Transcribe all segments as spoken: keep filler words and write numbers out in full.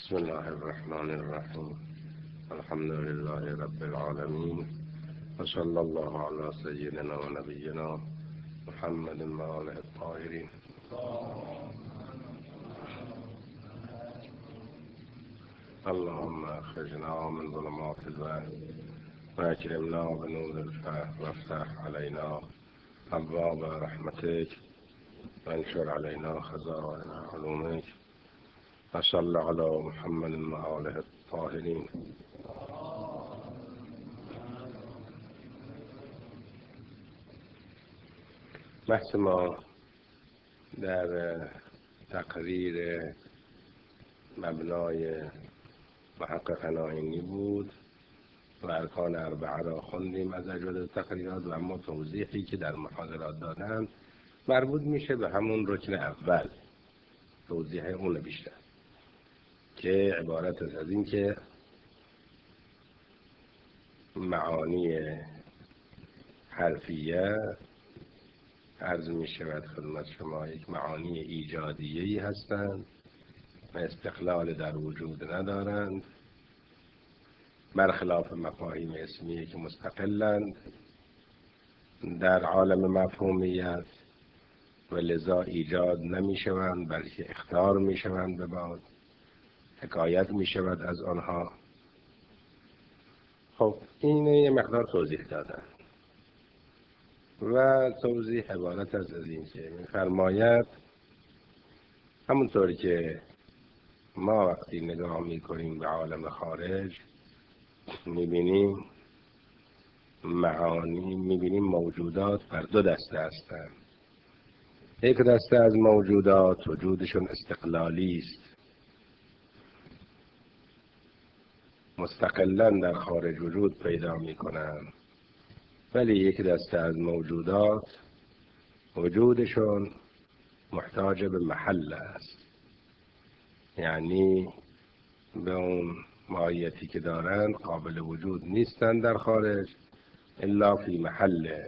بسم الله الرحمن الرحيم. الحمد لله رب العالمين، وصلى الله على سيدنا ونبينا محمد وآله الطاهرين. اللهم اخرجنا من ظلمات الوهم واكرمنا بنور الفهم وافتح علينا ابواب رحمتك وانشر علينا خزائن علومك، وصل على محمد وآله الطاهرين. بحث ما در تقریر مبنای محقق ناینی بود و ارکان اربعه را خوندیم از اجوبه تقریرات، و اما توضیحی که در محاضرات دادن مربوط میشه به همون رکن اول، توضیح اون بیشتر، که عبارت است از این که معانی حرفیه عرض می شود خدمت شما یک معانی ایجادیه‌ای هستند و استقلال در وجود ندارند، برخلاف مفاهیم اسمیه که مستقلند در عالم مفهومیت و لذا ایجاد نمی شوند بلکه اخطار می شوند به بعد، حکایت می شود از آنها. خب این یه مقدار توضیح دادن و توضیح عبارت از این که می‌فرماید همونطوری که ما وقتی نگاه می‌کنیم به عالم خارج می‌بینیم معانی، می‌بینیم موجودات بر دو دسته هستند. یک دسته از موجودات وجودشون استقلالی است، مستقلاً در خارج وجود پیدا می‌کنند، ولی یک دسته از موجودات وجودشون محتاج به محل است، یعنی به اون ماهیتی که دارند قابل وجود نیستند در خارج الا فی محل.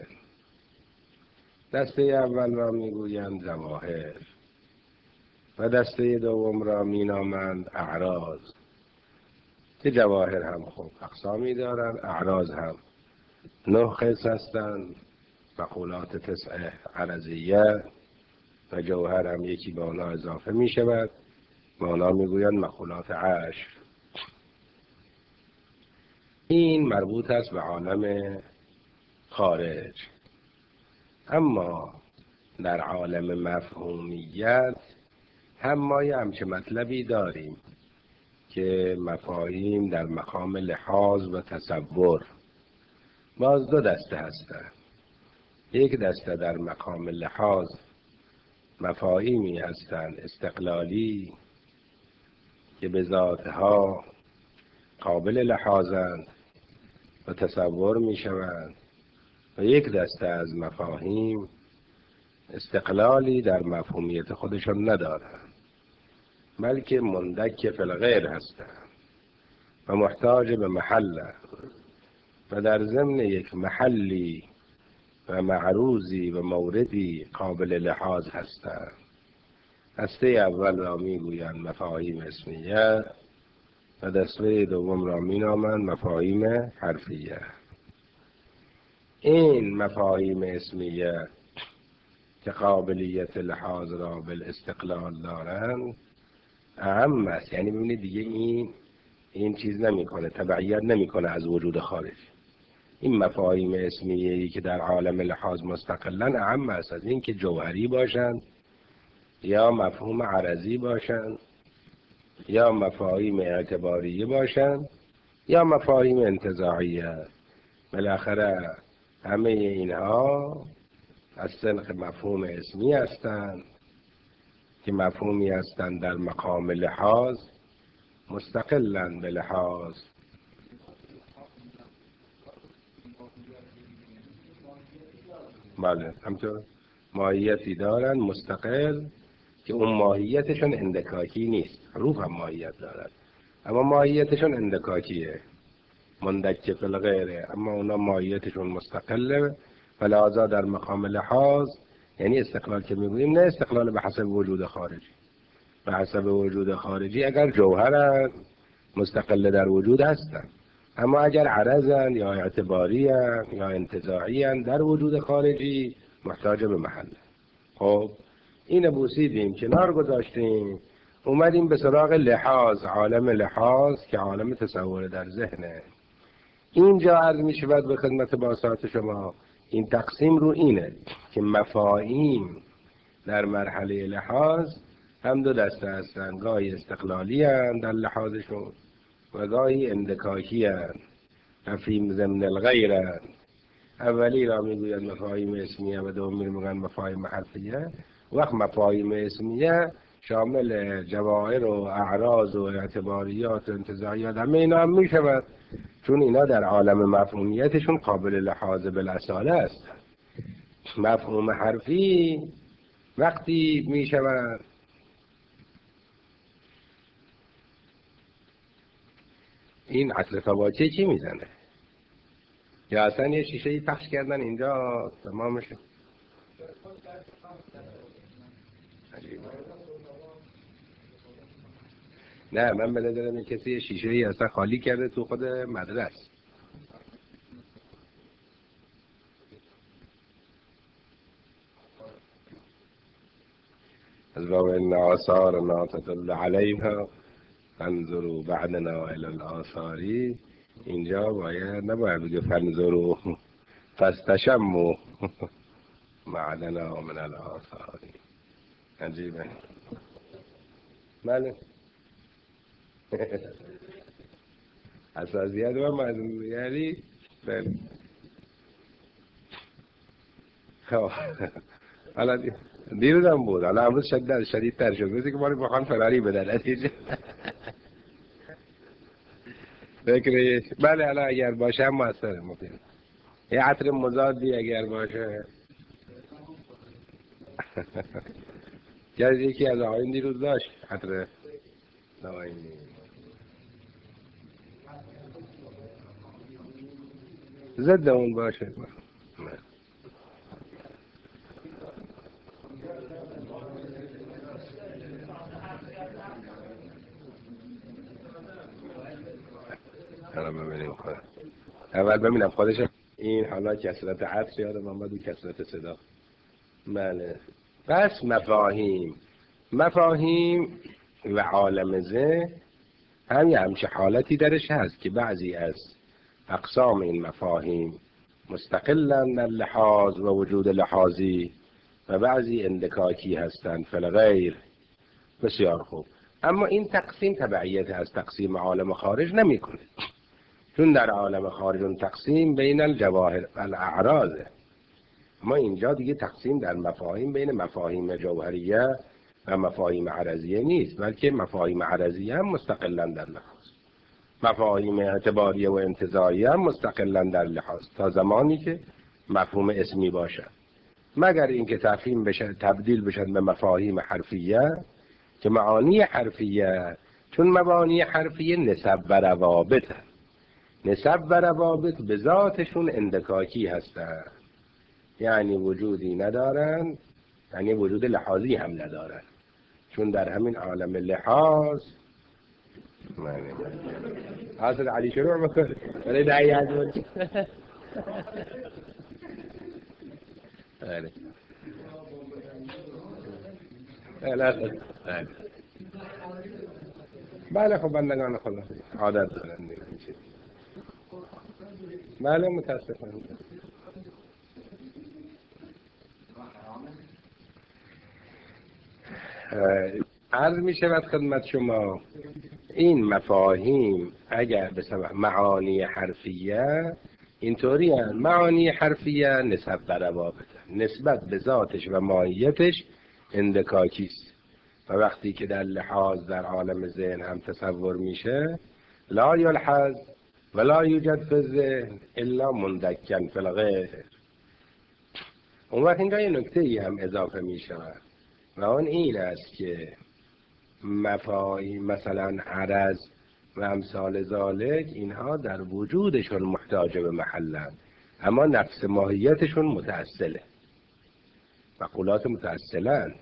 دسته اول را میگویند ظواهر و دسته دوم را مینامند اعراض، که جواهر هم خوب اقسامی دارند، اعراض هم نه قسم هستند، مقولات تسعه عرضیه و جوهر هم یکی به آنها اضافه می شود و آنها می گویند مقولات عشر. این مربوط است به عالم خارج. اما در عالم مفهومیت هم ما یه همچه مطلبی داریم که مفاهیم در مقام لحاظ و تصور باز دو دسته هستند. یک دسته در مقام لحاظ مفاهیمی هستند استقلالی که به ذاتها قابل لحاظند و تصور می شوند، و یک دسته از مفاهیم استقلالی در مفهومیت خودشان ندارند بلکه مندک فی الغیر هستند و محتاج به محل و در ضمن یک محلی و معروضی و موردی قابل لحاظ هستند. دسته اول را میگویند مفاهیم اسمیه و دسته دوم را مینامند مفاهیم حرفیه. این مفاهیم اسمیه که قابلیت لحاظ را بالاستقلال دارند اهم است، یعنی ببینید دیگه این این چیز نمیکنه، تبعیت نمیکنه از وجود خارج. این مفاهیم اسمیه‌ای که در عالم لحاظ مستقلن اهم است از این که جوهری باشند یا مفهوم عرضی باشند یا مفاهیم اعتباریه باشند یا مفاهیم انتزاعیه. بالاخره همه اینها از سلق مفهوم اسمی هستند که مفهومی هستند در مقام لحاظ مستقلن به لحاظ. بله همطور ماهیتی دارن مستقل که اون ماهیتشون اندکاکی نیست. حروف هم ماهیت دارن اما ماهیتشون اندکاکیه، مندک فی الغیره، اما اونا ماهیتشون مستقله و لحاظا در مقام لحاظ، یعنی استقلال که میگوییم نه استقلال به حسب وجود خارجی، به حسب وجود خارجی اگر جوهرن مستقل در وجود هستن، اما اگر عرضن یا اعتباری‌اند یا انتزاعی‌اند در وجود خارجی محتاج به محل. خب این بوسیدیم کنار گذاشتیم، اومدیم به سراغ لحاظ، عالم لحاظ که عالم تصور در ذهنه. اینجا عرض می شود به خدمت باسط شما این تقسیم رو اینه که مفاهیم در مرحله لحاظ هم دو دسته هستند، گاهی استقلالی هستند در لحاظشون و گاهی اندکاکی هستند، مفاهیم ضمن الغیر هستند. اولی را میگوید مفاهیم اسمیه و دومی را میگوید مفاهیم حرفیه. وقت مفاهیم اسمیه شامل جواهر و اعراض و اعتباریات و انتزاعیات همه اینا هم میشود، چون اینا در عالم مفهومیتشون قابل لحاظ بالاصاله است. مفهوم حرفی وقتی میشود این عطر تواچه چی میزنه؟ یا اصلا یه شیشه ای پخش کردن اینجا تمامش عجیبه. نه من به نظرم این کسی یه شیشه ای اصلا خالی کرده تو خود مدرسه. از باب ان آثارنا تدل علیها فانظروا بعدنا الی الاثاری. اینجا باید نباید بگه فانظروا فاستشموا بعدنا من الاثاری. عجیبه. بله اساسیات و مضمون یعنی بله. خب حالا دیروز هم بود، حالا امروز شدید شدیدتر شد، مثل که ما رو بخوان فراری بدن نتیجه. فکر بله حالا اگر باشه هم موثره ممکن یه عطر مضادی اگر باشه. یکی از آقایون دیروز داشت عطر نوایی ضد اون باشه. نه حالا ببینیم خود اول ببینم خودش این حالا کسرت عطر یادم آمد و کسرت صدا. بله پس مفاهیم مفاهیم و عالم ذهن هم یه همچه حالتی درش هست که بعضی از اقسام این مفاهیم مستقلن در لحاظ و وجود لحاظی و بعضی اندکاکی هستند فی الغیر. بسیار خوب، اما این تقسیم تبعیت از تقسیم عالم خارج نمی کنه، چون در عالم خارج اون تقسیم بین الجواهر و الاعراضه. اما اینجا دیگه تقسیم در مفاهیم بین مفاهیم جوهریه و مفاهیم عرضیه نیست، بلکه مفاهیم عرضیه هم مستقلا در لحاظ، مفاهیم اعتباریه و انتزاعیه هم مستقلا در لحاظ تا زمانی که مفهوم اسمی باشه، مگر اینکه تفهیم بشه تبدیل بشن به مفاهیم حرفیه که معانی حرفیه، چون مبانی حرفیه نسب و روابط هست. نسب و روابط به ذاتشون اندکاکی هستن، یعنی وجودی ندارن، یعنی وجود لحاظی هم ندارن، چون در همین عالم لحاظ معنی حاصل علی شروع بکن ولی دعی عزیز بله بله بله خب بندگان خدا عادت دارن دیگه. بله متاسفم. عرض می شود خدمت شما این مفاهیم اگر به سبب معانی حرفیه اینطوری هست، معانی حرفیه نسب و روابط، نسبت به ذاتش و ماهیتش اندکاکی است و وقتی که در لحاظ در عالم ذهن هم تصور میشه لا یلحظ ولا یوجد فی الذهن الا مندکن فی الغیر. اون وقت اینجا یه نکته ای هم اضافه می شود و اون این است که مفاهیم مثلا عرض و امثال ذالک اینها در وجودشون محتاج به محلن، اما نفس ماهیتشون متأصله، مقولات متأصلن،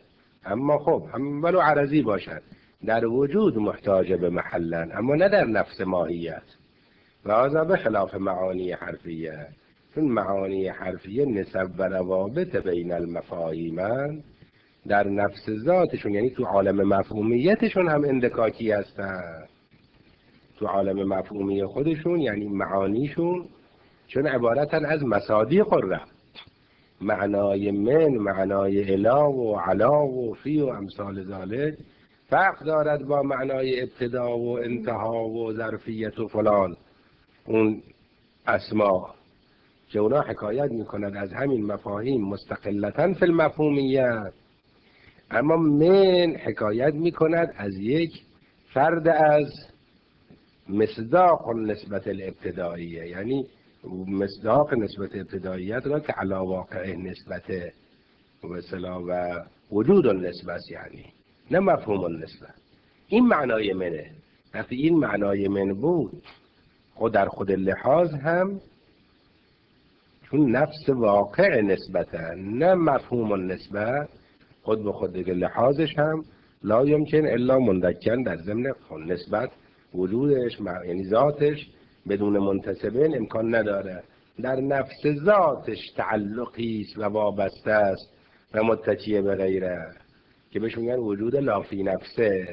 اما خب هم ولو عرضی باشد در وجود محتاج به محلن، اما نه در نفس ماهیت. و هذا به خلاف معانی حرفیه، چون معانی حرفیه نسب و روابط بین المفاهیم در نفس ذاتشون، یعنی تو عالم مفهومیتشون هم اندکاکی هستن. تو عالم مفهومی خودشون یعنی معانیشون چون عبارتن از مصادیق الرب، معنای من، معنای الا و علا و فی و امثال ذالک فرق دارد با معنای ابتدا و انتها و ظرفیت و فلان. اون اسما که اونا حکایت میکند از همین مفاهیم مستقلتاً فی المفهومیت، اما من حکایت میکند از یک فرد از مصداق نسبت الابتدائیه، یعنی مصداق نسبت ابتداییت را که علی واقع نسبت و اصطلاح و وجود النسبت، یعنی نه مفهوم النسبت. این معنای منه. وقتی این معنای من بود خود در خود لحاظ هم چون نفس واقع نسبته نه مفهوم النسبت، خود به خود دیگه لحاظش هم لا یمکن الا مندکن در ضمن نسبت وجودش، یعنی ذاتش بدون منتسبین امکان نداره. در نفس ذاتش تعلقی است و وابسته است و متکی به غیره که بهش میگن وجود لافی نفسه،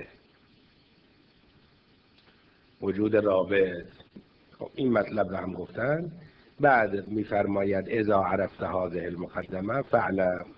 وجود رابط. خب این مطلب رو هم گفتن. بعد میفرماید اذا عرفت هذه المقدمه فعلا.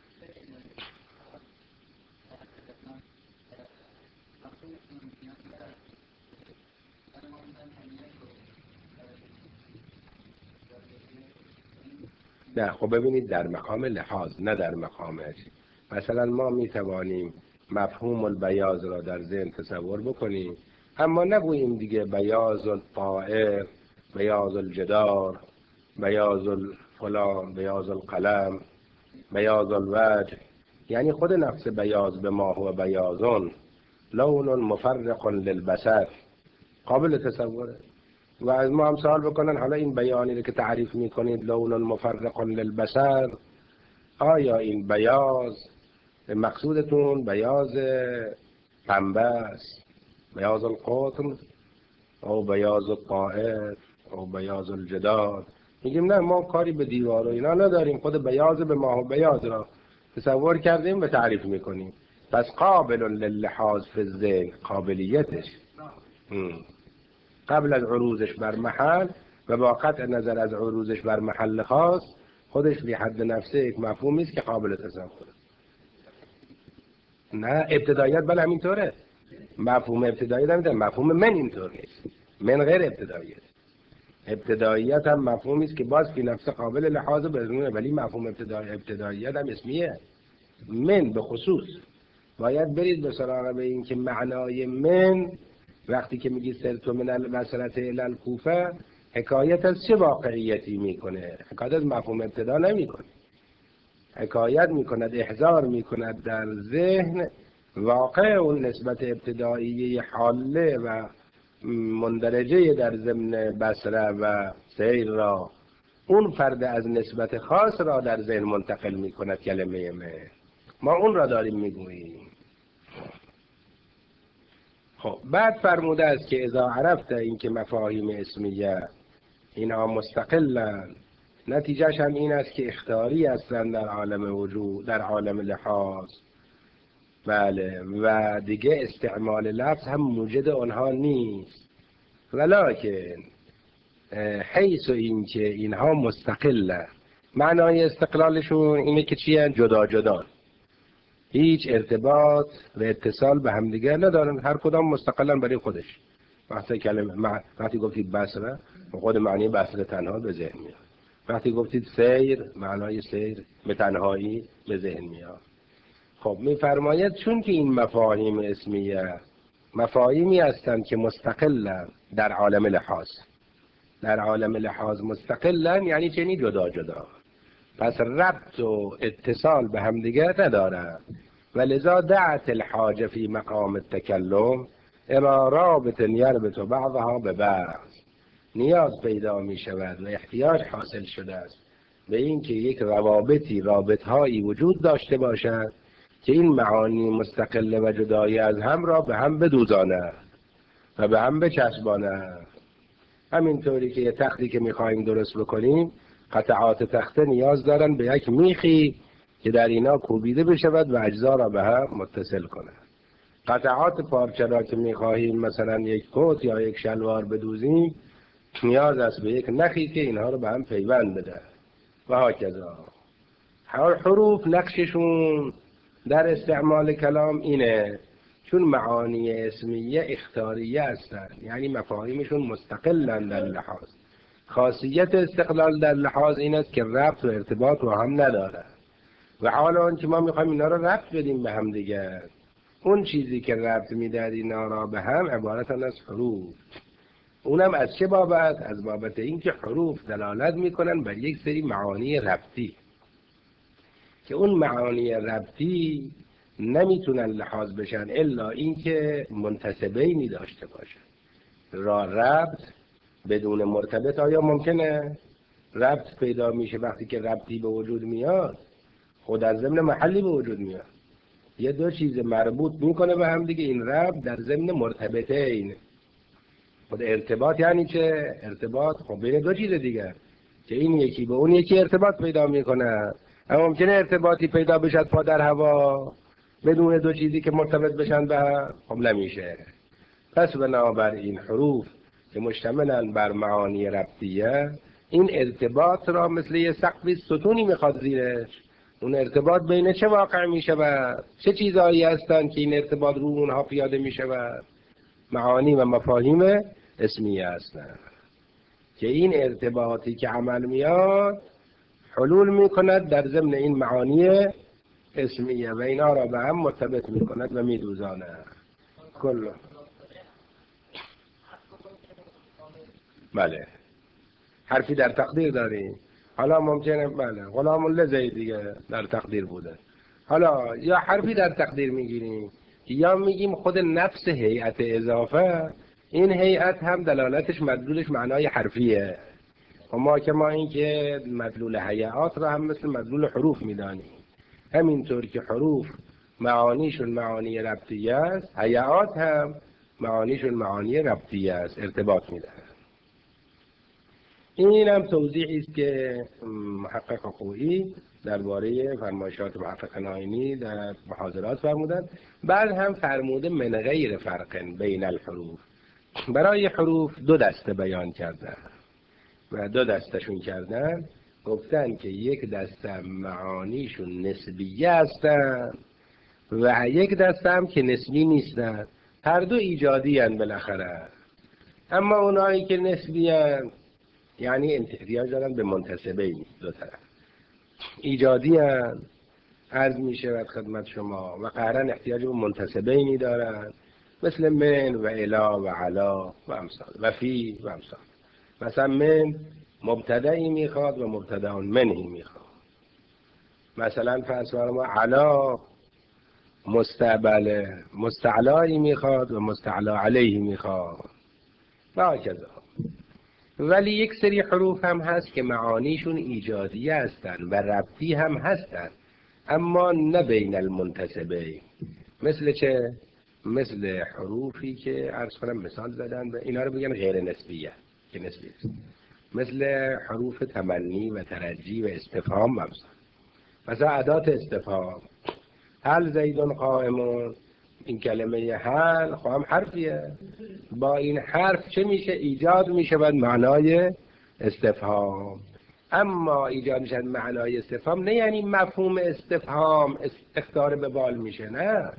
نه خب ببینید در مقام لحاظ نه در مقامش. مثلا ما میتوانیم مفهوم البیاض را در ذهن تصور بکنیم، اما نگوییم دیگه بیاض الطائر، بیاض الجدار، بیاض الفلان، بیاض القلم، بیاض الوجه. یعنی خود نفس بیاض به ما هو بیاضون لون مفرق للبصر قابل تصوره. و از ما هم سوال بکنن حالا این بیانی که تعریف میکنید لون مفرق للبصر، آیا این بیاض مقصودتون بیاض پنبه است، بیاض القطن او بیاض الطائر او بیاض الجدار؟ میگیم نه ما کاری به دیوار و اینا نداریم، خود بیاض به ما بیاض را تصور کردیم و تعریف میکنیم. پس قابل للحاظ فی الذهن، قابلیتش قبل از عروضش بر محل و با قطع نظر از عروضش بر محل خاص خودش بی حد نفسه یک مفهومی است که قابل تصور. نه ابتداییت بله همینطوره، مفهوم ابتداییت همینطوره، مفهوم من اینطور نیست، من غیر ابتداییت. ابتداییت هم مفهومی است که باز فی نفس قابل لحاظ بدونه، ولی مفهوم ابتدایی ابتداییت هم اسمیه. من به خصوص باید برید به سراغ به این که معنای من وقتی که میگی سرتو من المسرة الی الکوفه حکایت از چه واقعیتی میکنه؟ حکایت از مفهوم ابتدا نمیکنه، حکایت میکند، احضار میکند در ذهن واقع اون نسبت ابتدایی حاله و مندرجه در ضمن بصره و سیر را، اون فرد از نسبت خاص را در ذهن منتقل میکند. کلمه من ما اون را داریم میگوییم. خب بعد فرموده است که اذا عرفت این که مفاهیم اسمیه اینها مستقلن، نتیجهش هم این است که اختیاری هستند در عالم وجود، در عالم لحاظ. بله و دیگه استعمال لفظ هم موجد آنها نیست، ولکن حیث این که اینها مستقلن، معنای استقلالشون اینه که چیه؟ جدا جدا، هیچ ارتباط و اتصال به همدیگر ندارن، هر کدام مستقلا برای خودش. وقتی کلمه وقتی گفتید بصره خود معنی بصره تنها به ذهن میاد، وقتی گفتید سیر معنای سیر به تنهایی به ذهن میاد. خب میفرماید چون که این مفاهیم اسمیه مفاهیمی هستند که مستقلن در عالم لحاظ، در عالم لحاظ مستقلن یعنی چنین جدا جدا، پس ربط و اتصال به همدیگر ندارن. ولذا دعت الحاجه فی مقام التکلم الی رابط یربط بعضها به بعض، نیاز پیدا می شود و احتیاج حاصل شده است به این که یک روابطی رابطهایی وجود داشته باشد که این معانی مستقل و جدای از هم را به هم بدوزانه و به هم بچسبانه. همینطوری که یه تختی که میخواییم درست بکنیم، قطعات تخته نیاز دارن به یک میخی که در اینا کوبیده بشود و اجزا را به هم متصل کنه. قطعات پارچه را که میخواهیم مثلا یک کت یا یک شلوار بدوزیم، نیاز است به یک نخی که اینها رو به هم پیوند بده و هاکذا. حروف نقششون در استعمال کلام اینه، چون معانی اسمیه اختیاریه هستند، یعنی مفاهیمشون مستقلن در لحاظ. خاصیت استقلال در لحاظ این است که ربط و ارتباط با هم نداره و حالا اون که ما میخوایم اینا رو ربط بدیم به هم دیگه، اون چیزی که ربط میدهد اینا را به هم عبارت از حروف. اونم از چه بابت؟ از بابت اینکه حروف دلالت میکنن بر یک سری معانی ربطی که اون معانی ربطی نمیتونن لحاظ بشن الا اینکه منتسبینی داشته باشن. را ربط بدون مرتبط آیا ممکنه؟ ربط پیدا میشه وقتی که ربطی به وجود میاد، خود از ضمن محلی به وجود میاد. یه دو چیز مربوط میکنه به هم دیگه، این ربط در ضمن مرتبطین. خود ارتباط یعنی چه؟ ارتباط خب بین دو چیز دیگه که این یکی به اون یکی ارتباط پیدا میکنه. اما ممکنه ارتباطی پیدا بشد پا در هوا بدون دو چیزی که مرتبط بشن به هم؟ خب نمیشه. پس بنابراین حروف که مشتملن بر معانی ربطیه، این ارتباط را مثل یه سقف ستونی میخواد زیرش. اون ارتباط بین چه واقع میشود؟ چه چیزهایی هستند که این ارتباط رو اونها پیاده میشود؟ معانی و مفاهیم اسمیه هستند که این ارتباطی که عمل میاد حلول میکند در ضمن این معانی اسمیه و اینا را به هم مرتبط میکند و میدوزاند. کل بله حرفی در تقدیر داریم. حالا ممکنه بله غلام الله دیگه در تقدیر بوده. حالا یا حرفی در تقدیر میگیریم یا میگیم خود نفس هیئت اضافه، این هیئت هم دلالتش مدلولش معنای حرفیه. و ما که ما این که مدلول هیئات را هم مثل مدلول حروف میدانیم. همینطور که حروف معانیشون معانی ربطیه است، هیئات هم معانیشون معانی ربطیه است، ارتباط میده. این هم توضیحی است که محقق خویی درباره فرمایشات محقق ناینی در محاضرات فرمودند. بعد هم فرموده من غیر فرق بین الحروف، برای حروف دو دسته بیان کردن و دو دستشون کردن. گفتن که یک دسته معانیشون نسبیه هستن و یک دسته هم که نسبی نیستن. هر دو ایجادی هستن بالاخره. اما اونایی که نسبی هستن یعنی احتیاج دارن به منتسبین، دو طرف ایجادی هستن، عرض می شود خدمت شما، و قهرن احتیاج به منتسبینی دارن مثل من و الا و علا و امثال و فی و امثال. مثلا من مبتدایی میخواد و مبتدا منهی میخواد. مثلا فرض فرما علا مستقبل مستعلایی میخواد و مستعلا علیه میخواد و هکذا. ولی یک سری حروف هم هست که معانیشون ایجادی هستن و ربطی هم هستن، اما نه بین المنتسبین. مثل چه؟ مثل حروفی که عرض کنم مثال زدن و اینا رو بگن غیر نسبیه که نسبی است. مثل حروف تمنی و ترجی و استفهام مثلا. مثلا ادات استفهام، هل زیدون قائمون، این کلمه هل خواهم حرفیه، با این حرف چه میشه؟ ایجاد میشه بعد معنای استفهام. اما ایجاد میشه معنای استفهام نه یعنی مفهوم استفهام اختار به بال میشه، نه،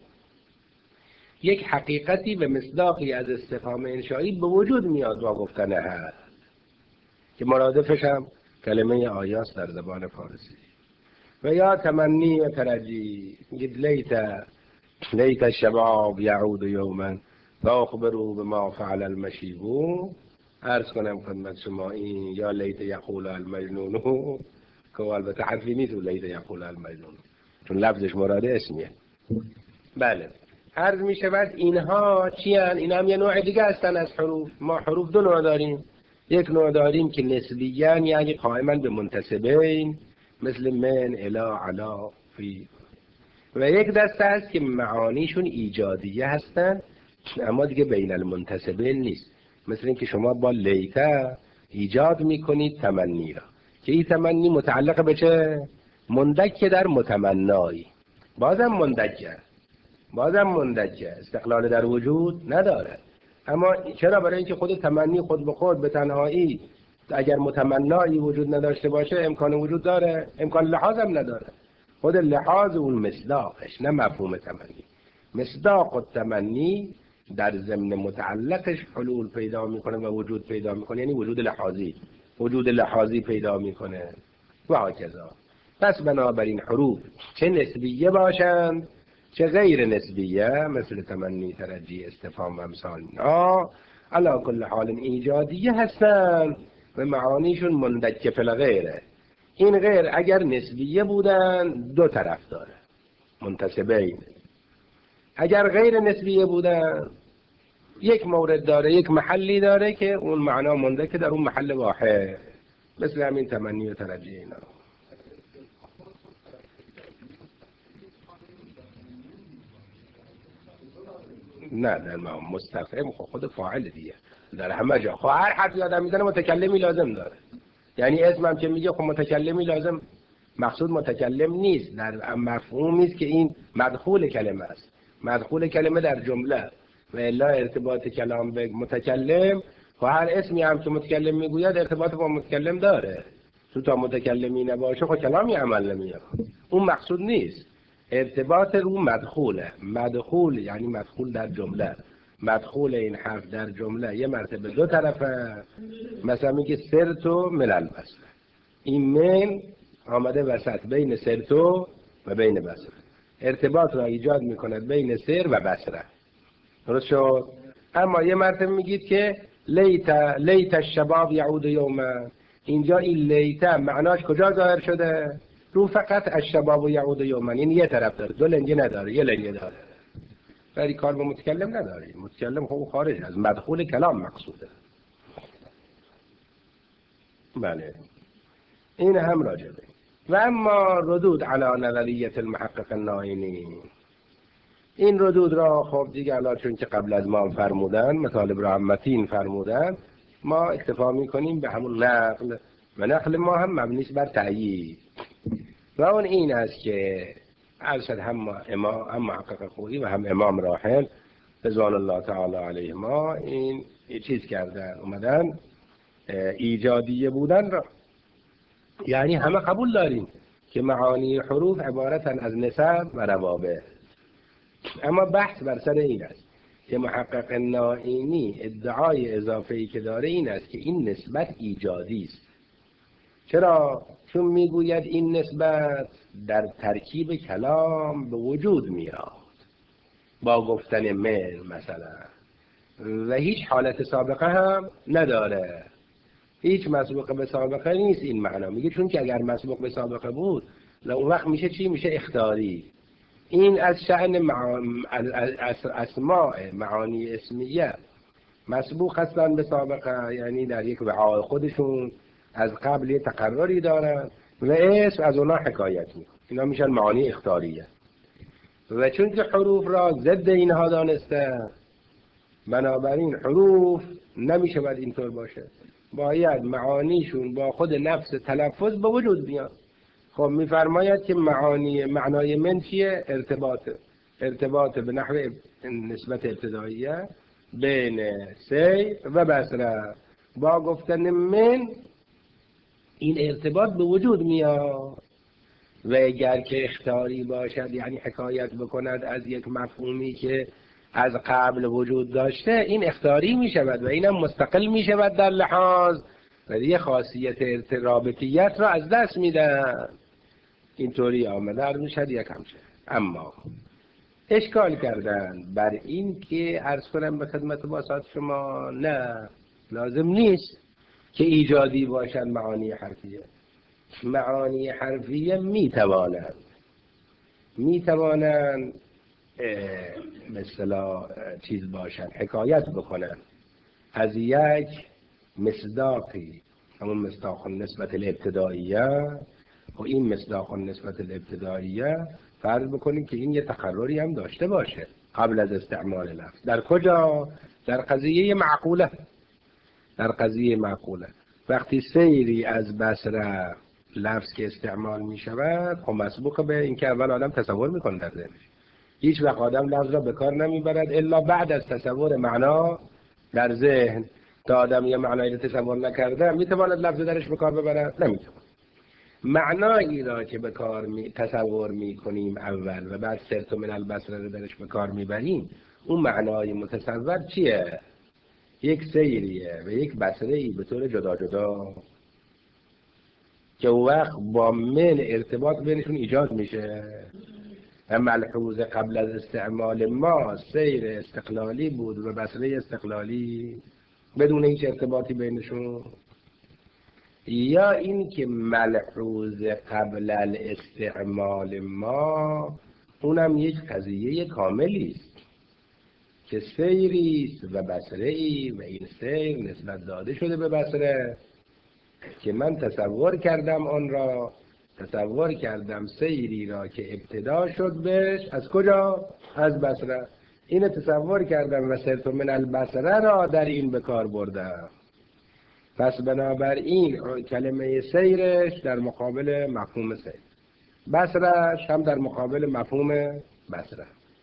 یک حقیقتی و مصداقی از استفهام انشایی به وجود میاد با گفتن هل که مرادفش هم کلمه آیاست در زبان فارسی. و یا تمنی و ترجی، میگید لیت لیت الشباب یعود یوما فاخبروا بما فعل المشیبون. عرض کنم خدمت شما این یا لیت یقول المجنون که البته حرفی نیست لیت یقول المجنون چون لفظش مراد اسمیه. بله عرض می شود اینها چی هن؟ این هم یه نوع دیگه هستن از حروف. ما حروف دو نوع داریم. یک نوع داریم که نسبیان یعنی قائمن به منتسبین مثل من، الا، علا، فی. و یک دسته هست که معانیشون ایجادیه هستن اما دیگه بین المنتسبین نیست. مثل اینکه شما با لیته ایجاد میکنید تمنی را که این تمنی متعلق به چه؟ مندک در متمنایی، بازم مندکه بازم مندکه استقلال در وجود نداره. اما چرا؟ برای اینکه خود تمنی خود به خود به تنهایی اگر متمنایی وجود نداشته باشه امکان وجود داره؟ امکان لحاظ هم نداره. خود لحاظ اون مصداقش، نه مفهوم تمنی. مصداق و تمنی در ضمن متعلقش حلول پیدا میکنه و وجود پیدا میکنه، یعنی وجود لحاظی وجود لحاظی پیدا میکنه و هکذا. پس بنابراین حروف چه نسبیه باشند چه غیر نسبیه، مثل تمنی، ترجی، استفهام و امثال اینا، علی کل حال ایجادیه هستن و معانیشون مندک فی الغیره. این غیر اگر نسبیه بودن دو طرف داره، منتسبین. اگر غیر نسبیه بودن یک مورد داره، یک محلی داره که اون معنا مندک در اون محل واحد، مثل همین تمنی و ترجی اینا. نه در مستفهم خود فاعل دیگه در همه جا. خب هر حرفی آدم میزنه متکلمی لازم داره. یعنی اسمم که میگه خب متکلمی لازم، مقصود متکلم نیست، در مفهومی است که این مدخول کلمه است. مدخول کلمه در جمله و الا ارتباط کلام به متکلم و هر اسمی هم که متکلم میگوید ارتباط با متکلم داره. تو تا متکلمی نباشه خب کلامی عمل نمیاد. اون مقصود نیست. ارتباط رو مدخوله. مدخول یعنی مدخول در جمله. مدخول این حرف در جمله یه مرتبه دو طرفه. مثلا میگه سرتو من البصره، این من آمده وسط بین سرتو و بین بصره، ارتباط را ایجاد میکند بین سر و بصره. درست شد؟ اما یه مرتبه میگید که لیت لیت الشباب یعود یوما، اینجا این لیت معناش کجا ظاهر شده؟ رو فقط الشباب یعود یوما، این یه طرف داره، دو لنگه نداره، یه لنگه داره. ولی کار با متکلم نداره. متکلم خب خارج از مدخول کلام مقصوده. بله این هم راجبه. و اما ردود علی نظریه المحقق النائینی، این ردود را خب دیگه الان چون که قبل از ما فرمودن، مطالب را هم متین فرمودن، ما اکتفا میکنیم به همون نقل و نقل ما هم مبنیست بر تأیید و اون این است که ارشد هم امام هم محقق خویی و هم امام راحل رضوان الله تعالی علیه ما این چیز کردن، اومدن ایجادیه بودن را، یعنی همه قبول داریم که معانی حروف عبارتن از نسب و روابط. اما بحث بر سر این است که محقق نائینی ادعای اضافه‌ای که داره این است که این نسبت ایجادی است. چرا؟ چون میگوید این نسبت در ترکیب کلام به وجود میاد با گفتن من مثلا و هیچ حالت سابقه هم نداره، هیچ مسبوق به سابقه نیست. این معنا میگه چون که اگر مسبوق به سابقه بود اون وقت میشه چی؟ میشه اخطاری. این از شأن مع... اسماء معانی اسمیه مسبوق هستن به سابقه، یعنی در یک وعای خودشون از قبل یه تقرری دارن و اسم از اونا حکایت میکنه، اینا میشن معانی اخطاریه. و چون که حروف را ضد اینها دانسته، بنابراین حروف نمیشه باید اینطور باشه، باید معانیشون با خود نفس تلفظ به وجود بیاد. خب میفرماید که معانی معنای من چیه؟ ارتباط ارتباط به نحو نسبت ابتداییه بین سی و بصره. با گفتن من این ارتباط به وجود میاد و اگر که اختیاری باشد یعنی حکایت بکند از یک مفهومی که از قبل وجود داشته، این اختیاری می شود و اینم مستقل می شود در لحاظ و دیگه خاصیت رابطیت را از دست میدن. اینطوری آمده می شد یک همشه. اما اشکال کردن بر این که عرض کنم به خدمت باسط شما نه لازم نیست که ایجادی باشد معانی حرفیه. معانی حرفیه می توانند می توانند مثلا چیز باشند، حکایت بکنند از یک مصداقی، همون مصداق نسبت الابتدائیه و این مصداق نسبت الابتدائیه فرض بکنیم که این یه تقرری هم داشته باشه قبل از استعمال لفظ. در کجا؟ در قضیه معقوله. در قضیه معقوله وقتی سیری از بصره لفظ که استعمال می شود، خب مسبوق به اینکه اول آدم تصور میکنه در ذهنش. هیچ وقت آدم لفظ را به کار نمیبرد الا بعد از تصور معنا در ذهن. تا آدم یه معنایی رو تصور نکرده میتواند لفظ درش به کار ببرد؟ نمیتواند. معنایی را که به کار می تصور میکنیم اول و بعد سرت من البصره رو درش به کار میبریم، اون معنای متصور چیه؟ یک سیریه و یک بصره‌ای به طور جدا جدا که اون وقت با من ارتباط بینشون ایجاد میشه. و ملحوظ قبل از استعمال ما سیر استقلالی بود و بصره استقلالی بدون هیچ ارتباطی بینشون، یا این که ملحوظ قبل الاستعمال ما اونم یک قضیه کاملی است که سیری است و بصره‌ای و این سیر نسبت داده شده به بصره که من تصور کردم آن را، تصور کردم سیری را که ابتدا شد بهش از کجا؟ از بصره. این تصور کردم و سرت من البصره را در این به کار بردم. پس بنابراین کلمه سیرش در مقابل مفهوم سیر، بصرهش هم در مقابل مفهوم بصره.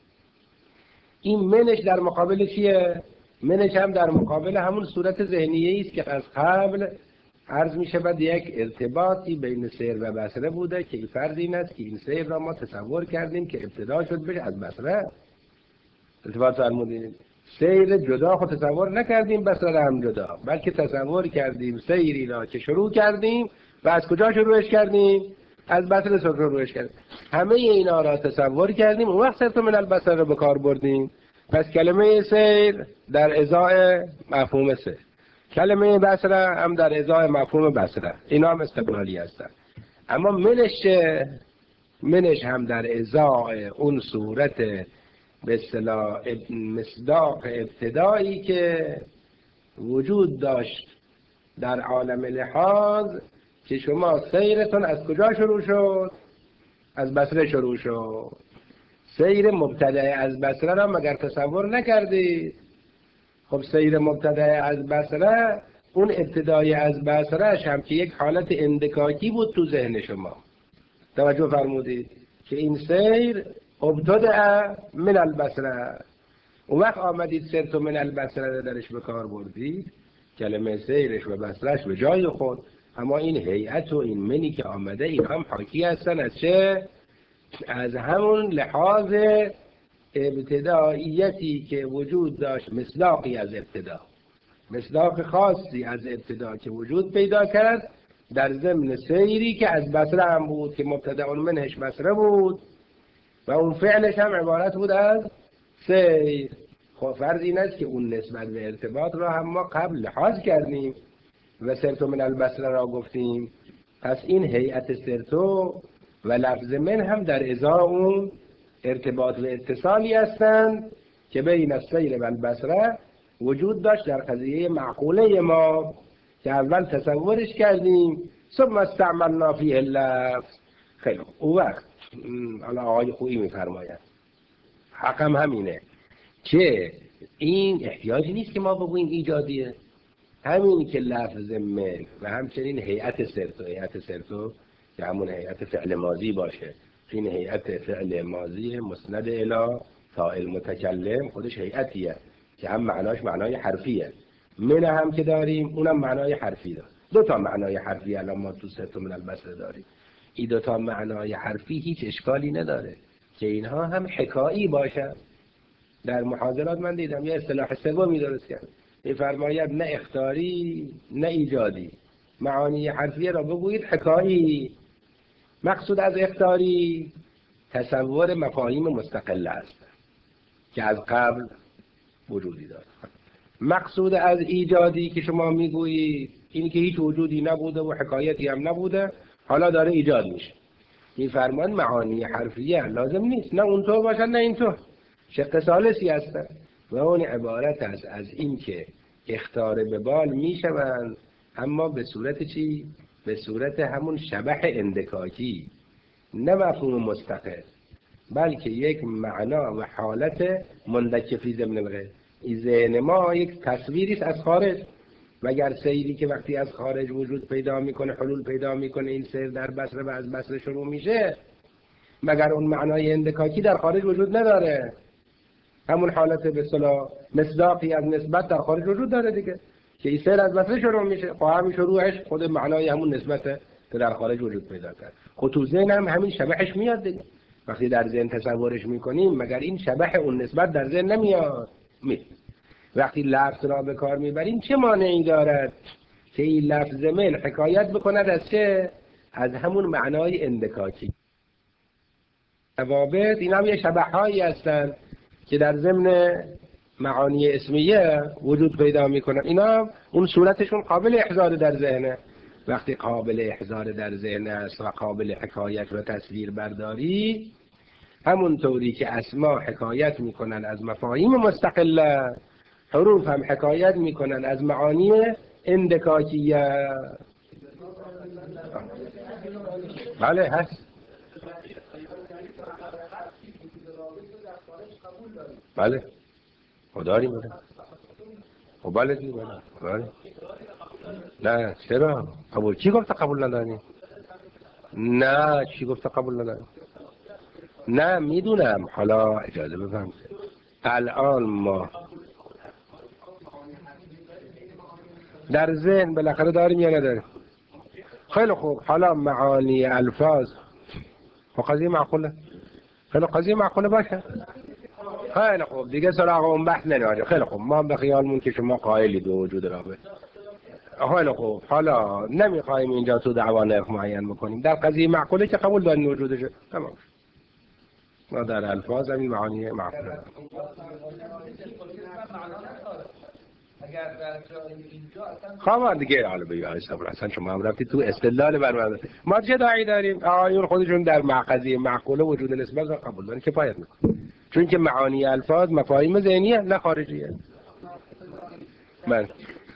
این منش در مقابل چیه؟ منش هم در مقابل همون صورت ذهنیه است که از قبل عرض می شود یک ارتباطی بین سیر و بصره بوده که این فرض این است که این سیر را ما تصور کردیم که ابتدا شد بشه از بصره. ارتباط فرمودیم سیر جدا خود تصور نکردیم، بصره هم جدا، بلکه تصور کردیم سیری را که شروع کردیم و از کجا شروعش کردیم؟ از بصره شروعش کردیم. همه اینا را تصور کردیم اون وقت سرت من البصره رو به کار بردیم. پس کلمه سیر در ازای مفهوم سیر، کلمه بصره هم در ازای مفهوم بصره، اینا هم استقلالی هستن. اما منش منش هم در ازای اون صورت به اصطلاح مصداق ابتدایی که وجود داشت در عالم لحاظ که شما سیرتون از کجا شروع شد؟ از بصره شروع شد. سیر مبتدأ از بصره را مگر تصور نکردید؟ خب سیر مبتدأ از بصره اون ابتدای از بصرهش هم که یک حالت اندکاکی بود تو ذهن شما، توجه فرمودید که این سیر ابتدأ من البصره. اون وقت آمدید سرت من البصره درش به کار بردید، کلمه سیرش و بصرهش به جای خود، اما این هیئت و این منی که آمده این هم حاکی هستن از چه؟ از همون لحاظ ابتداییتی که وجود داشت، مصداقی از ابتدا، مصداق خاصی از ابتدا که وجود پیدا کرد در ضمن سیری که از بصره هم بود که مبتدا اون منش بصره بود و اون فعلش هم عبارت بود از سیر. خب فرض این است که اون نسبت به ارتباط را هم ما قبل لحاظ کردیم و سرت من البصره را گفتیم. پس این هیئت سرتو و لفظ من هم در ازای اون ارتباط و اتصالی هستند که بین السیر و البصره وجود داشت در قضیه معقوله ما که اول تصورش کردیم ثم استعملنا فیه اللفظ. خیلی اون وقت حالا آقای خویی میفرماید حقم همینه که این احتیاجی نیست که ما بگوییم ایجادیه، همین که لفظ من و همچنین هیئت سرتو، هیئت سرتو که همون هیئت فعل ماضی باشه، این هیئت فعل ماضی مسند الی فاعل متکلم خودش هیئتیه که هم معناش معنای حرفیه، من هم که داریم اونم معنای حرفی داره. دو تا معنای حرفی الان ما تو سرت من البصره داریم. این دو تا معنای حرفی هیچ اشکالی نداره که اینها هم حکایی باشه. در محاضرات من دیدم یه اصطلاح سومی درست کرد، می‌فرماید نه اخطاری نه ایجادی، معانی حرفیه را بگویید حکایی. مقصود از اخطاری تصور مفاهیم مستقله است که از قبل وجودی دارد. مقصود از ایجادی که شما میگویید این که هیچ وجودی نبوده و حکایتی هم نبوده حالا داره ایجاد میشه. می‌فرمان معانی حرفیه لازم نیست نه اونطور باشن نه اینطور، شق ثالثی هستن و اون عبارت است از این که اخطار به بال میشوند اما به صورت چی؟ به صورت همون شبح اندکاکی، نه مفهوم مستقل. بلکه یک معنا و حالت مندکفی ضمن الغیر. این ذهن ما یک تصویری است از خارج، مگر سیری که وقتی از خارج وجود پیدا میکنه، حلول پیدا میکنه، این سیر در بصره و از بصره شروع میشه، مگر اون معنای اندکاکی در خارج وجود نداره؟ همون حالت به اصطلاح مصداقی از نسبت در خارج وجود داره دیگه، که این سیر از بصره شروع میشه، خب همین شروعش خود معنای همون نسبته که در خارج وجود پیدا کرد. خب تو ذهن هم همین شبحش میاد دیگه. وقتی در ذهن تصورش میکنیم، مگر این شبح اون نسبت در ذهن نمیاد؟ می وقتی لفظ را به کار میبریم چه مانعی دارد که این لفظ من حکایت بکند از چه؟ از همون معنای اندکاکی. ثوابت این هم یه شبحهایی هستند که در ضمن معانی اسمیه وجود پیدا میکنن. اینا اون صورتشون قابل احضار در ذهنه. وقتی قابل احضار در ذهن است و قابل حکایت و تصویر برداری، همون طوری که اسما حکایت میکنن از مفاهیم مستقله، حروف هم حکایت میکنن از معانی اندکاکیه. بله هست. بله خب داریم بله خب بله دیگه بله نه چرا قبول چی گفت قبول نداری؟ نه چی گفت قبول نداری؟ نه میدونم. حالا اجازه بفهم، الان ما در ذهن بالاخره داریم یا نداریم؟ خیلی خوب، حالا معانی الفاظ و قضیه معقوله، خیلی قضیه معقوله باشه. خیلی خوب دیگه سراغ اون بحث نمیاریم. خیلی خوب، ما به خیالمون که شما قائلی به وجود رابطه. خیلی خوب، حالا نمیخوایم اینجا تو دعوا نرخ معین بکنیم. در قضیه معقوله که قبول داریم وجودشه، تمام. ما در الفاظ همین معانی معقوله. خب دیگه حالا بگید اصلا اصلا شما هم رفتید تو استدلال برمزه. ما چه داعی داریم؟ آقایون خودشون در قضیه معقوله وجود نسبت را قبول دارن، کفایت میکنه. چون که معانی الفاظ مفاهیم ذهنیه نه خارجیه. من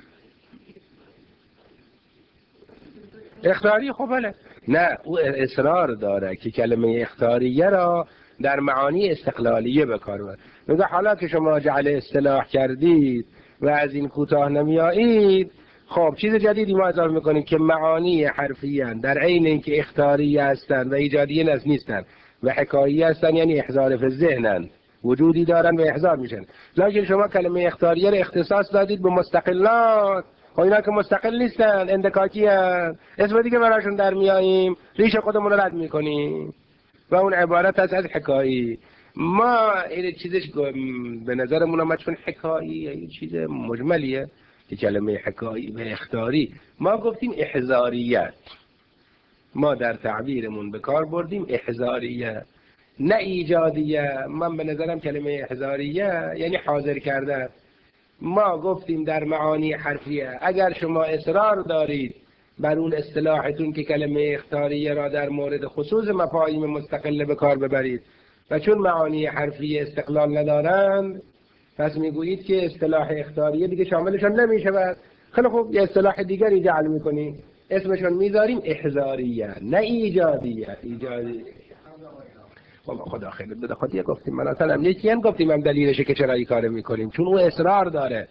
اختیاری خب بله. نه او اصرار داره که کلمه اختیاریه را در معانی استقلالیه بکار ببرید. میگه حالا که شما جعل اصطلاح کردید و از این کوتاه نمیایید، خب چیز جدیدی ما اضافه میکنیم که معانی حرفیه در عین اینکه اختیاریه هستند و ایجادیه نز نیستند و حکاییه هستند، یعنی احضار فی ذهنن، وجودی دارن و احضار میشن. لکن شما کلمه اختیاریه را اختصاص دادید به مستقلات. خب اینا که مستقل نیستن، اندکاکی هستند، اسم دیگه براشون در میاییم، ریش خودمون رو رد میکنیم و اون عبارت هست از حکایی. ما این چیزش به نظرمون آمد چون حکایی یه چیز مجملیه که کلمه حکایی و اختیاری، ما گفتیم احضاریت، ما در تعبیرمون به کار بردیم احضاریه نه ایجادیه. من به نظرم کلمه احضاریه یعنی حاضر کردن. ما گفتیم در معانی حرفیه اگر شما اصرار دارید بر اون اصطلاحتون که کلمه اختیاریه را در مورد خصوص مفاهیم مستقله به کار ببرید و چون معانی حرفیه استقلال ندارند، پس میگویید که اصطلاح اختیاریه دیگه شاملشان نمیشود. خیلی خوب، یه اصطلاح دیگری جعل میکنیم، اسمشون میذاریم احضاریه نه ایجادیه. ایجادی خدا خیلی بده خودیه گفتیم، من اصلا هم یکی هم گفتیم هم دلیلشه که چرا این کاره میکنیم، چون او اصرار داره.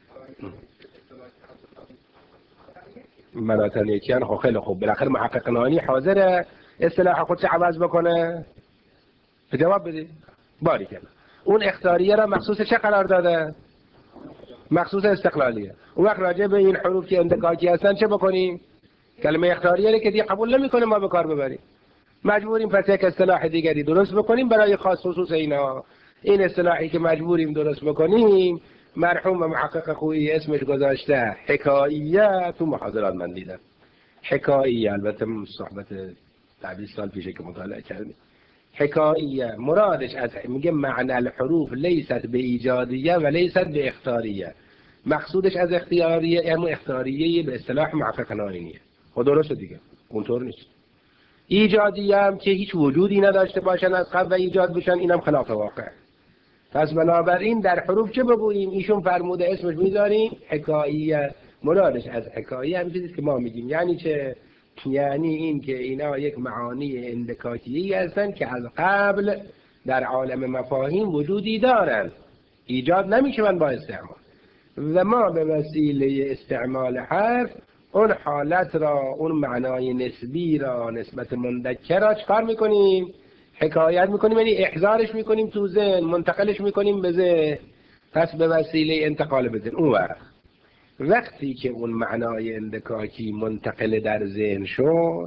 مناطن یکی هم خیلی خوب، بالاخره محقق نانی حاضره اصطلاح خودش عوض بکنه. جواب بدید. باری کنه اون اختیاریه را مخصوص چه قرار داده؟ مخصوص استقلالیه. اون وقت راجع به این حروف که اندکاکی هستن چه بکنیم؟ کلمه اختیاریه که دیگه قبول نمیکنه ما به کار ببریم، مجبوریم پس یک اصطلاح دیگری درست بکنیم برای خاص خصوص اینا. این اصطلاحی که مجبوریم درست بکنیم مرحوم محقق خویی اسمش گذاشته حکاییه. تو محاضرات من دیدم حکاییه، البته صحبت ده بیست سال پیشه که مطالعه کردیم. حکاییه مرادش از میگه معنی الحروف لیست به ایجادیه و لیست به اختیاریه، مقصودش از اختیاریه یعنی اختیاریه به اصطلاح محقق نانیه. خب درسته دیگه، اونطور نیست. ایجادی هم که هیچ وجودی نداشته باشن از قبل و ایجاد بشن، اینم خلاف واقع. پس بنابراین در حروف چه بگوییم؟ ایشون فرموده اسمش میذاریم حکاییه. مرادش از حکاییه هم چیزی که ما میگیم. یعنی چه؟ یعنی این که اینا یک معانی اندکاکیه‌ای هستن که از قبل در عالم مفاهیم وجودی دارند، ایجاد نمیشوند با استعمال. و ما به وسیله استعمال حرف اون حالت را، اون معنای نسبی را، نسبت مندکر را چکار میکنیم؟ حکایت میکنیم، یعنی احضارش میکنیم تو ذهن، منتقلش میکنیم به ذهن. پس به وسیله انتقال به ذهن، اون وقت وقتی که اون معنای اندکاکی منتقل در ذهن شد،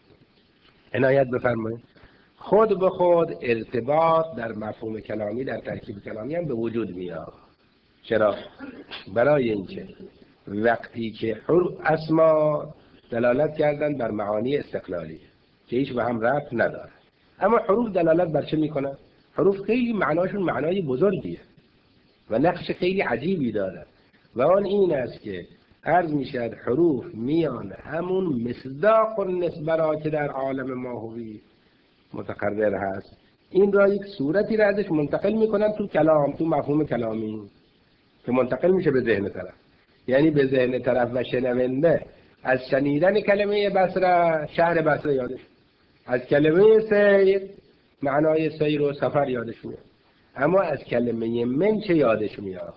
عنایت بفرمایید، خود به خود ارتباط در مفهوم کلامی، در ترکیب کلامی هم به وجود میاد. چرا؟ برای اینکه وقتی که حروف اسما دلالت کردن بر معانی استقلالی که هیچ به هم ربط نداره، اما حروف دلالت بر چه میکنن؟ حروف خیلی معناشون معنای بزرگیه و نقش خیلی عجیبی داره و آن این است که عرض میشد حروف میان همون مصداق و نسبه را که در عالم ماهوی متقرر هست، این را یک صورتی را ازش منتقل میکنن تو کلام، تو مفهوم کلامی که منتقل میشه به ذهن طرف. یعنی به ذهن طرف و شنونده از شنیدن کلمه بصره شهر بصره یادش، از کلمه سیر معنای سیر و سفر یادش میاد، اما از کلمه من چه یادش میاد؟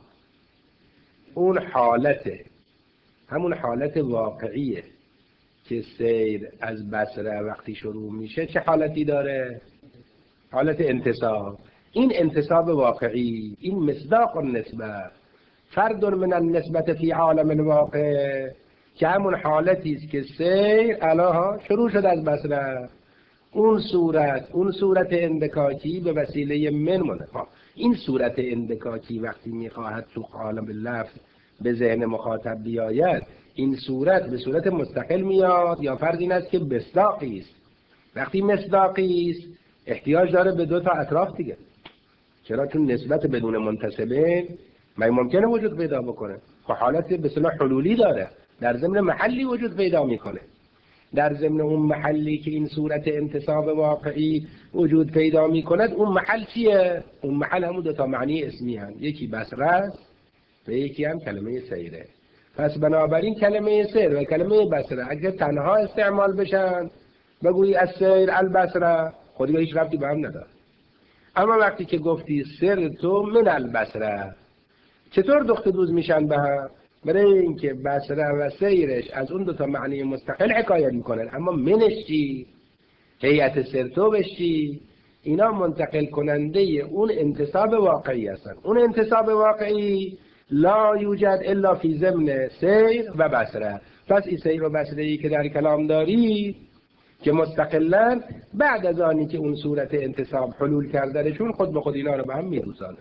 اون حالت، همون حالت واقعیه که سیر از بصره وقتی شروع میشه چه حالتی داره؟ حالت انتصاب. این انتصاب واقعی، این مصداق النسبه، فرد من النسبت فی عالم الواقع، که همون حالتی است که سیر علاها شروع شد از بصره، اون صورت، اون صورت اندکاکی به وسیله من منه. این صورت اندکاکی وقتی میخواهد تو عالم لفظ به ذهن مخاطب بیاید، این صورت به صورت مستقل میاد یا فرض این است که مصداقی است. وقتی مصداقی است احتیاج داره به دو تا اطراف دیگه. چرا؟ چون نسبت بدون منتسبین ما ممکنه وجود پیدا بکنه. خب حالت به اصطلاح حلولی داره، در ضمن محلی وجود پیدا میکنه. در ضمن اون محلی که این صورت انتصاب واقعی وجود پیدا میکند، اون محل چیه؟ اون محل همون دو تا معنی اسمی هم، یکی بصره است و یکی هم کلمه سیره. پس بنابراین کلمه سیر و کلمه بصره اگر تنها استعمال بشن، بگویی از سیر البصره، خودی هیچ ربطی به هم نداره. اما وقتی که گفتی سر تو من البصره، چطور دخت دوز میشن به هم؟ برای اینکه بصره و سیرش از اون دو تا معنی مستقل حکایت میکنن، اما منش چی؟ هیئت سرتوبش چی؟ اینا منتقل کننده اون انتصاب واقعی هستن. اون انتصاب واقعی لا یوجد الا فی ضمن سیر و بصره. پس این سیر و بصره ای که در کلام داری که مستقلن، بعد از آنی که اون صورت انتصاب حلول کردنشون خود به خود اینا رو به هم میروزانه.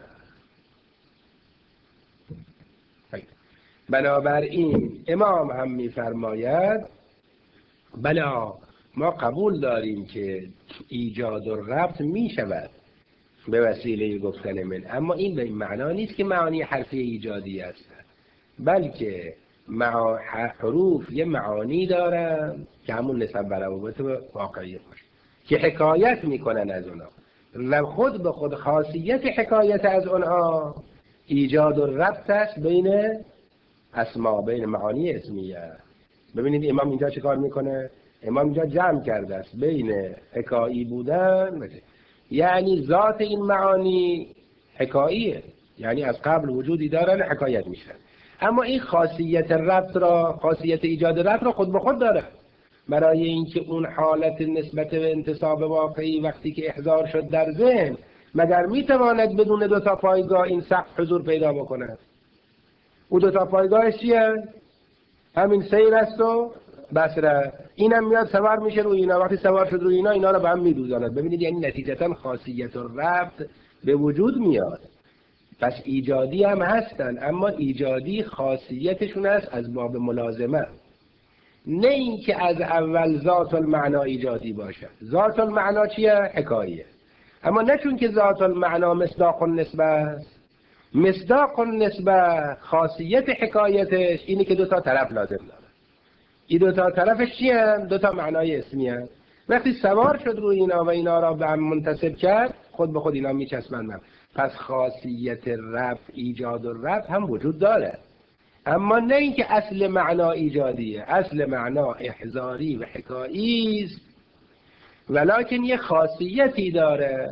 بنابراین امام هم میفرماید بلا ما قبول داریم که ایجاد و ربط میشود به وسیله گفتن من، اما این به این معنا نیست که معانی حرفی ایجادی است، بلکه مع... حروف یه معانی دارن که همون نسب و روابط واقعی باشه که حکایت میکنن از اونها و خود به خود خاصیت حکایت از اونها ایجاد و ربط است بین اسما، بین معانی اسمیه. ببینید امام اینجا چه کار میکنه؟ امام اینجا جمع کرده است بین حکایی بودن، یعنی ذات این معانی حکاییه، یعنی از قبل وجودی دارن حکایت میشن، اما این خاصیت ربط را، خاصیت ایجاد ربط را خود به خود داره، برای اینکه اون حالت نسبت به انتصاب واقعی وقتی که احضار شد در ذهن، مگر میتواند بدون دو تا پایگاه این سقف حضور پیدا بکنه؟ او دو تا پایگاهش چیه؟ همین سیر است و بصره. اینم میاد سوار میشه روی اینا، وقتی سوار شد روی اینا، اینا رو به هم میدوزاند. ببینید یعنی نتیجتا خاصیت و ربط به وجود میاد. پس ایجادی هم هستن، اما ایجادی خاصیتشون است از باب ملازمه، نه اینکه از اول ذات المعنا ایجادی باشه. ذات المعنا چیه؟ حکاییه. اما نه چون که ذات المعنا مصداق النسبه است. مصداق النسبه خاصیت حکایتش اینه که دو تا طرف لازم داره. این دو تا طرفش چی هست؟ دو تا معنای اسمی هست. وقتی سوار شد روی اینا و اینا را به هم منتسب کرد، خود به خود اینا میچسبند. پس خاصیت رفع، ایجاد و رفع هم وجود داره، اما نه اینکه اصل معنا ایجادیه. اصل معنا احضاری و حکایی است، ولکن یه خاصیتی داره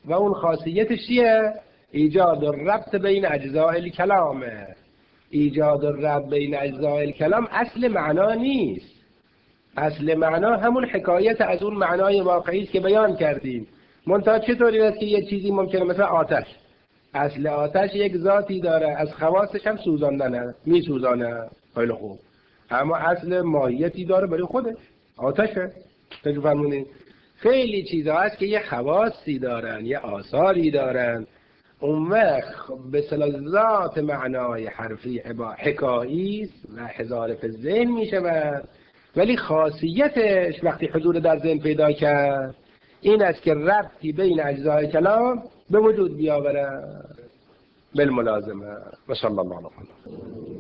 و اون خاصیتش چیه؟ ایجاد ربط بین اجزاء الکلامه. ایجاد ربط بین اجزاء الکلام اصل معنا نیست. اصل معنا همون حکایت از اون معنای واقعی است که بیان کردیم. منتها چطوری است که یه چیزی ممکنه مثل آتش، اصل آتش یک ذاتی داره، از خواصش هم سوزاندنه، میسوزانه، خیلی خوب، اما اصل ماهیتی داره برای خودش، آتشه. فکر فرمونید خیلی چیزا هست که یه خواصی دارن، یه آثاری دارن، اون وقت به اصطلاح ذات معنای حرفی عبا حکایی است و حضار فی الذهن میشود، ولی خاصیتش وقتی حضور در ذهن پیدا کرد این است که ربطی بین اجزای کلام به وجود بیاورد بالملازمه. و صلی الله علیه و